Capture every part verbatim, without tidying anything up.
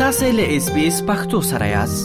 تاسو له اس بي اس پختو سره یاست.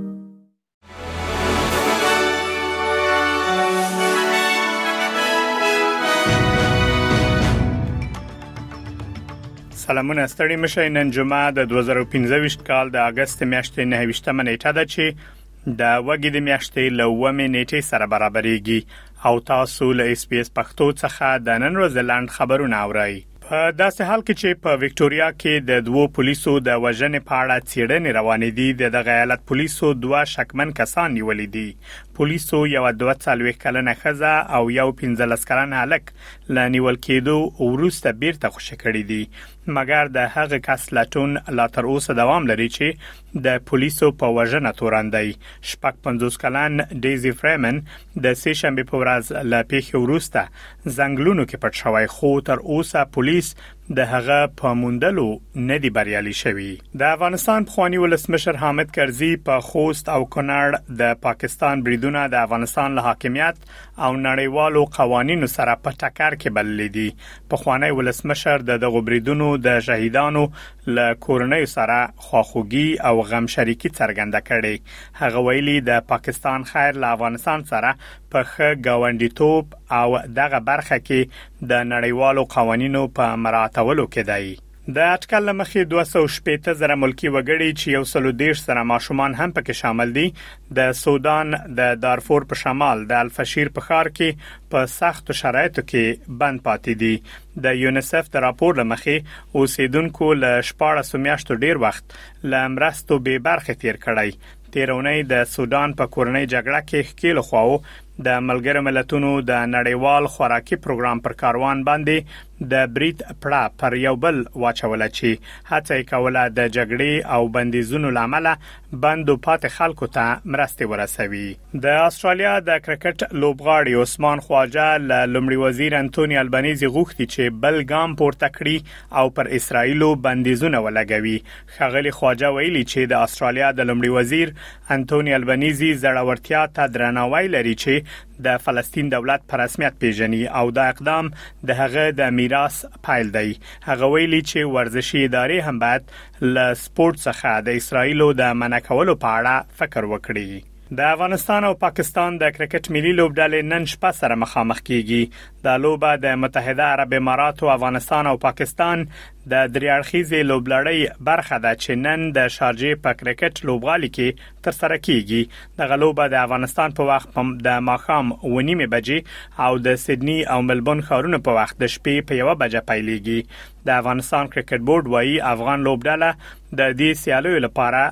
سلامونه ستړي مشه. نن جمعه د دوه زره پنځه کال د اگست میاشتې نه ویشتمه نیټه ده چې د وګړي د میاشتې لومې نیټې سره برابرېږي او تاسو له اس بي اس پختو څخه د نن ورځې لاند خبرونه اورئ. په داسې حال کې چې په وکټوريا کې د دوو پولیسو د وژنې په اړه څېړنې روانې دي، د دغه ایالت پولیسو دوه شکمن کسان نیولې دي. پولیسو یو دوه څلوېښت کلنه ښځه او یو پنځلس کلن هلک له نیول کېدو وروسته بیرته خوشي کړي دي، مګر د هغه کس لټون لا تر اوسه دوام لري چې د پولیسو په وژنه توراندي. شپږ پنځوس کلن ډیزي فریمن د سه شنبه په ورځ له پیښې وروسته زنګلونو کې پټ شوی، خو تر اوسه پولیس د هغه په موندلو نه دی بریالي شوی. د افغانستان پخوانی ولسمشر حامد کرزي په خوست او کونړ د پاکستان بریدونه د افغانستان له حاکمیت او نړیوالو قوانینو سره په ټکر کې بللي دي. پخوانی ولسمشر د دغه بریدونو د شهیدانو له کورنۍ سره خواخوږي او غم شریکي څرګنده کړي. هغه ویلي د پاکستان خیر له افغانستان سره په ښه ګاونډیتوب او دغه برخه کې د نړیوالو قوانینو په مراعاتولو کې دی. د اټکل مخې دوه سوه شپږ زره ملکی وګړي چې یو سل دېرش سره ماشومان هم پکې شامل دي، د سودان د دارفور په شمال د الفشیر په ښار کې په سخت شرایطو کې بند پاتې دي. د یونیسف د راپور لمخې اوسیدونکو له شپاړس میاشتو ډیر وخت له مرستو بې برخې تیر کړی. تیرونی د سودان په کورنۍ جګړه کې ښکیل خواو د ملګرو ملتونو د نړیوال خوراکي پروګرام پر کاروان باندې د بریټ پړه پر یو بل واچول چې هڅه کوله د جګړې او بندیزونو لامل بندو پاتې خلکو ته مرستې ورسوي. د استرالیا د کرکټ لوبغاړي عثمان خواجه له لومړي وزیر انټونی البنيزي غوښتي چې بل ګام پورته کړي او پر اسرایلو بندیزونه ولګوي. ښاغلي خواجه ویلي چې د استرالیا د لومړي وزیر انټونی البنيزي زړورتیا ته درناوی لري چې د فلسطین دولت په رسمیت پیژني او دا اقدام د هغه د میراث پایل دی. هغه ویلي چې ورزشي ادارې هم باید له سپورت څخه د اسرایلو د منع کولو په اړه فکر وکړي. د افغانستان او پاکستان د کرکټ ملي لوبډلې نن شپه سره مخامخ کیږي. د لوبه د متحده عرب امارات او افغانستان او پاکستان د دریاړخیزې لوبلړۍ برخه ده چې نن د شارجې په کرکټ لوبغالي کې تر سره کیږي. د لوبه د افغانستان په وخت د ماښام اوه نیمې بجې او د سیدنی او ملبورن ښارونو په وخت د شپې په یوه بجه پیلېږي. د افغانستان کرکټ بورډ وايي افغان لوبډله د دې سیالیو لپاره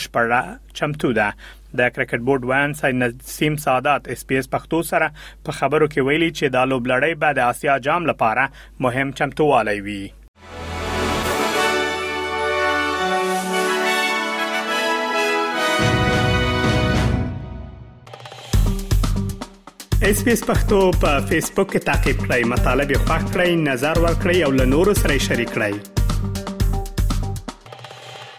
بشپړه چمتو ده. د کرکټ بورډ وان سید نسیم سعادت اس پی اس پختو سره په خبرو کې ویلي چې د لوبلړۍ بعد د آسیا جام لپاره مهم چمتووالی وي. اس پی اس پختو په فیسبوک کې تا کې پلی مطلب یو فاک کړئ، نظر ور کړئ او له نورو سره شریک کړئ.